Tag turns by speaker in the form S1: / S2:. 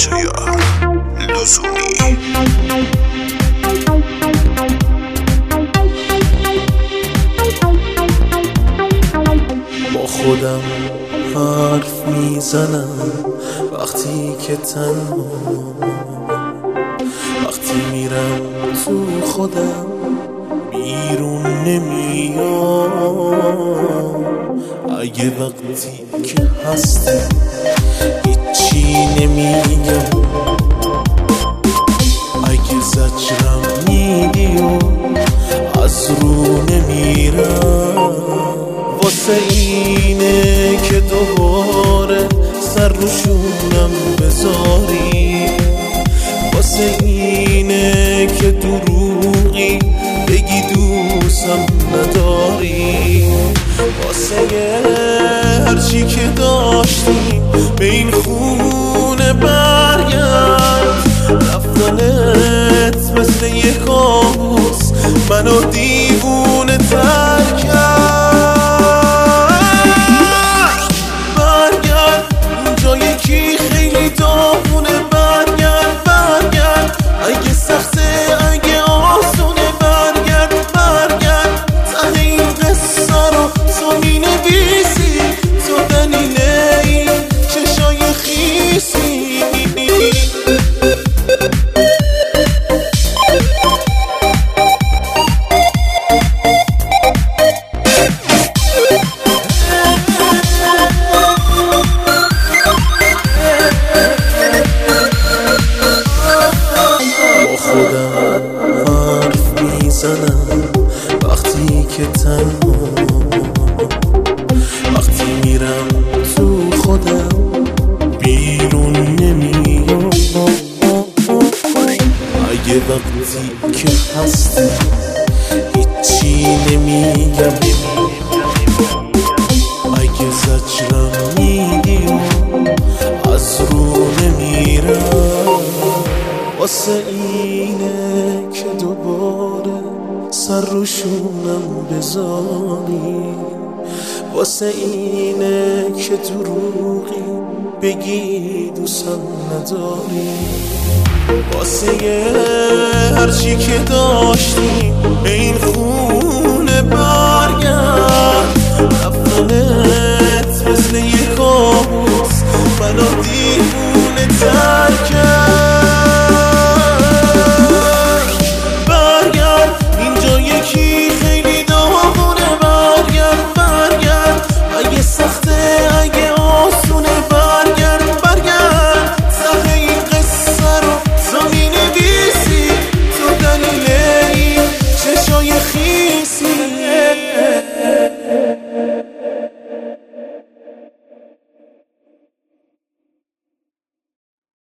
S1: آریا لزومی.
S2: با خودم حرف میزنم وقتی که تنها، وقتی میرم تو خودم بیرون نمیام. اگه وقتی که هستی هیچی نمیگم، اگه زجرم میدی و از رو نمیرم، واسه اینه که دوباره سر روشونم بذاری، واسه اینه که دروغی بگی دوستم نداری، واسه هرچی که داشتیم به این خونه برگرد. رفتنت مثل یه کابوس منو دیوونه تر کرد. برگرد اونجا یکی خیلی داغونه، برگرد اگه سخته اگه آسونه، برگرد ته این قصه رو تو مینویسی، تو دلیل این چشای خیسی. خودم حرف میزنم وقتی که تنها، وقتی میرم تو خودم بیرون نمیام. اگه وقتی که هستی هیچی نمیگم، اگه زجرم میدی از رو نمیرم، واسه اینه که دوباره سر روشونم بذاری، واسه اینه که دروغی بگی دوستم نداری، واسه هرچی که داشتیم به این خونه برگرد. رفتنت مثل یه کابوس منو دیوونه